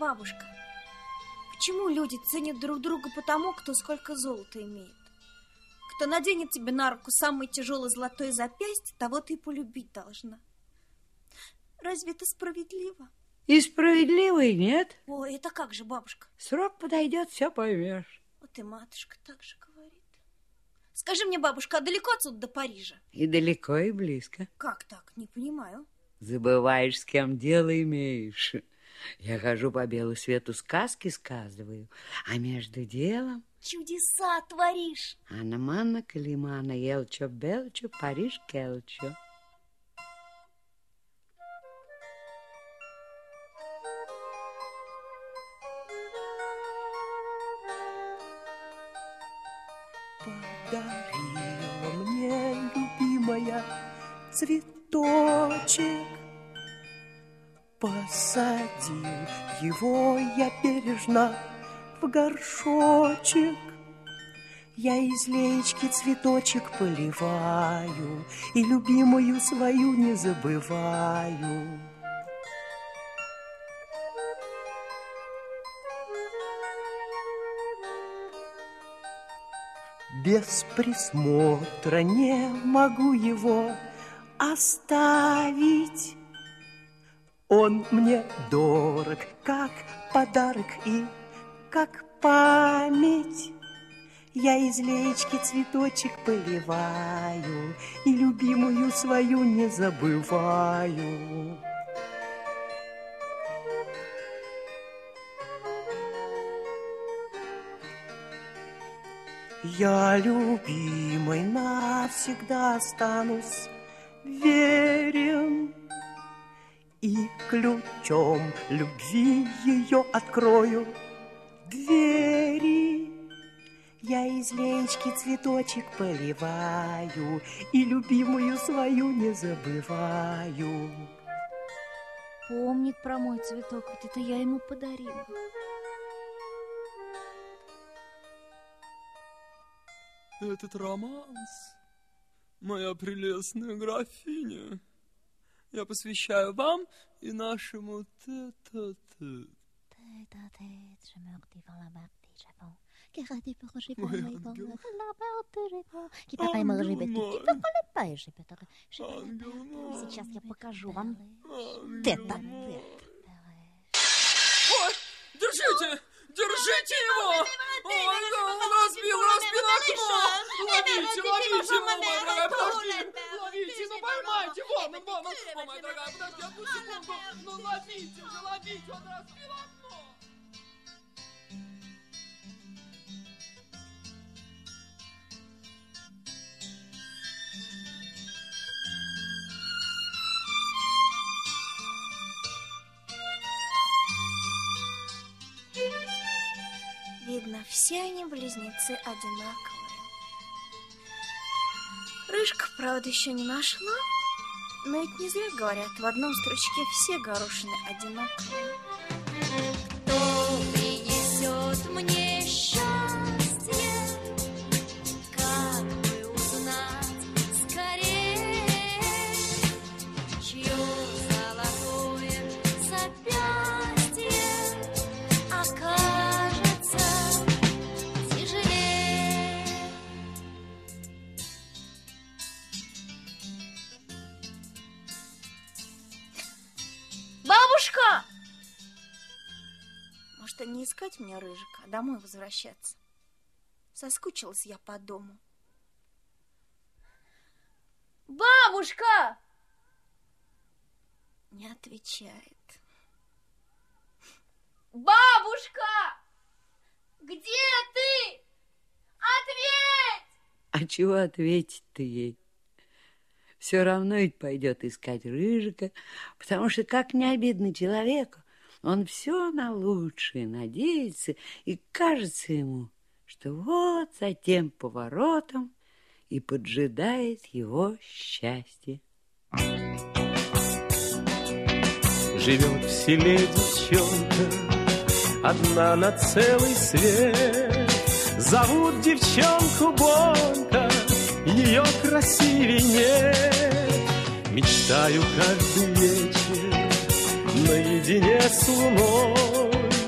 бабушка, почему люди ценят друг друга потому, кто сколько золота имеет? Кто наденет тебе на руку самое тяжелое золотое запястье, того ты и полюбить должна. Разве это справедливо? И справедливо, и нет. Ой, это как же, бабушка? Срок подойдет, все поймешь. Вот и матушка так же говорит. Скажи мне, бабушка, а далеко отсюда до Парижа? И далеко, и близко. Как так? Не понимаю. Забываешь, с кем дело имеешь. Я хожу по белу свету, сказки сказываю, а между делом... Чудеса творишь. Анна-манна, Калимана, Елчо-Белчо, Париж-Келчо. Подарила мне любимая цветочек. Посадил его я бережно в горшочек. Я из леечки цветочек поливаю и любимую свою не забываю. Без присмотра не могу его оставить. Он мне дорог, как подарок и как память. Я из леечки цветочек поливаю и любимую свою не забываю. Я любимой навсегда останусь верен. И ключом любви ее открою двери. Я из леечки цветочек поливаю и любимую свою не забываю. Помнит про мой цветок, ведь это я ему подарила. Этот романс, моя прелестная графиня, я посвящаю вам и нашему тет-а-тет. Ой, сейчас я покажу вам тет-а-тет. Ой, держите! Держите его! Он разбил окно! Ловите, мама дорогая, подожди! Ловите, ну поймайте! Вон, мама дорогая, подожди, одну секунду! Ну ловите, он разбил окно! Видно, все они близнецы одинаковые. Рыжка, правда, еще не нашла, но ведь не зря говорят, в одном стручке все горошины одинаковые. Кто принесет мне счастье, как бы узнать скорее, чье золотое запястье окажется тяжелее. Бабушка! Может, не искать мне Рыжика, а домой возвращаться? Соскучилась я по дому. Бабушка! Не отвечает. Бабушка! Где ты? Ответь! А чего ответить-то ей? Все равно ведь пойдет искать Рыжика, потому что, как не обидно человеку, он все на лучшее надеется, и кажется ему, что вот за тем поворотом и поджидает его счастье. Живет в селе девчонка, одна на целый свет. Зовут девчонку Бонка, ее красивей нет. Мечтаю каждый вечер наедине с луной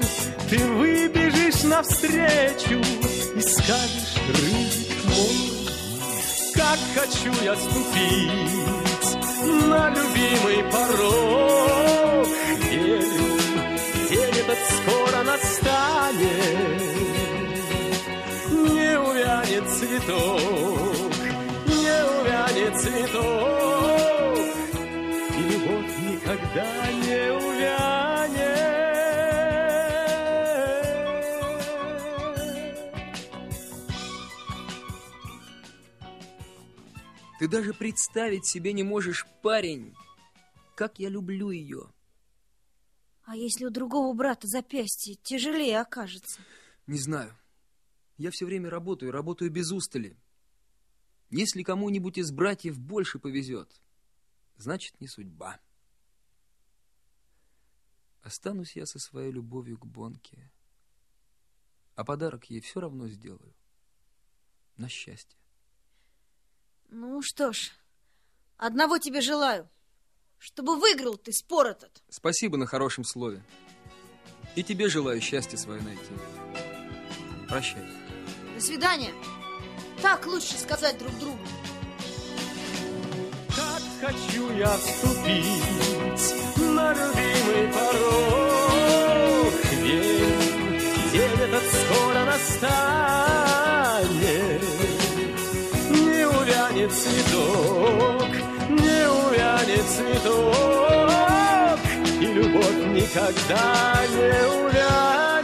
ты выбежишь навстречу и скажешь: рыжик мой, как хочу я ступить на любимый порог. Верю, день этот скоро настанет, не увянет цветок, не увянет цветок, и любовь никогда не увянет. Ты даже представить себе не можешь, парень, как я люблю ее. А если у другого брата запястье тяжелее окажется? Не знаю. Я все время работаю без устали. Если кому-нибудь из братьев больше повезет, значит, не судьба. Останусь я со своей любовью к Бонке, а подарок ей все равно сделаю. На счастье. Ну что ж, одного тебе желаю, чтобы выиграл ты спор этот. Спасибо на хорошем слове. И тебе желаю счастья свое найти. Прощай. До свидания. Так лучше сказать друг другу. Как хочу я вступить на любимый порог. Верю, день этот скоро настанет. Не увянет цветок, не увянет цветок, и любовь никогда не увянет.